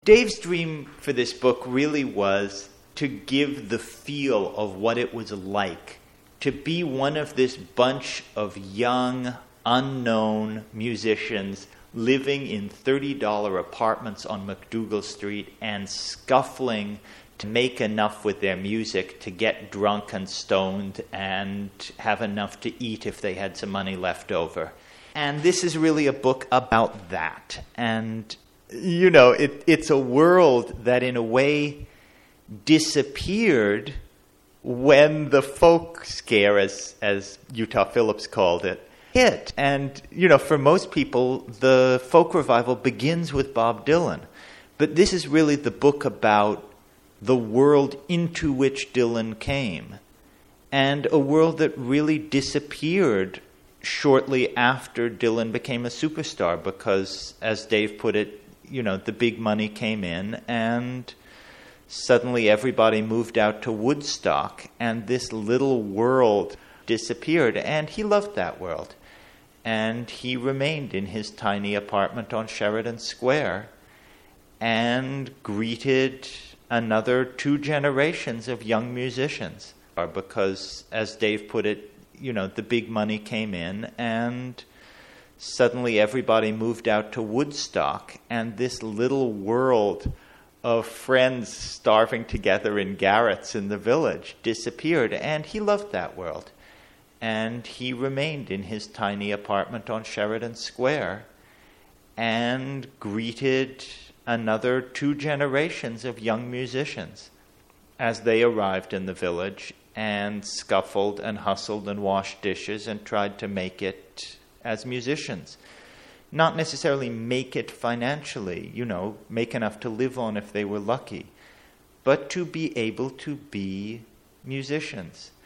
Dave's dream for this book really was to give the feel of what it was like to be one of this bunch of young, unknown musicians living in $30 apartments on MacDougall Street and scuffling to make enough with their music to get drunk and stoned and have enough to eat if they had some money left over. And this is really a book about that. And, you know, it's a world that in a way disappeared when the folk scare, as Utah Phillips called it, hit. And, you know, for most people, the folk revival begins with Bob Dylan. But this is really the book about the world into which Dylan came, and a world that really disappeared shortly after Dylan became a superstar because, as Dave put it, you know, the big money came in and suddenly everybody moved out to Woodstock and this little world disappeared, and he loved that world. And he remained in his tiny apartment on Sheridan Square and greeted another 2 generations of young musicians, because, as Dave put it, you know, the big money came in and suddenly everybody moved out to Woodstock, and this little world of friends starving together in garrets in the village disappeared, and he loved that world. And he remained in his tiny apartment on Sheridan Square and greeted another 2 generations of young musicians as they arrived in the village and scuffled and hustled and washed dishes and tried to make it as musicians. Not necessarily make it financially, you know, make enough to live on if they were lucky, but to be able to be musicians.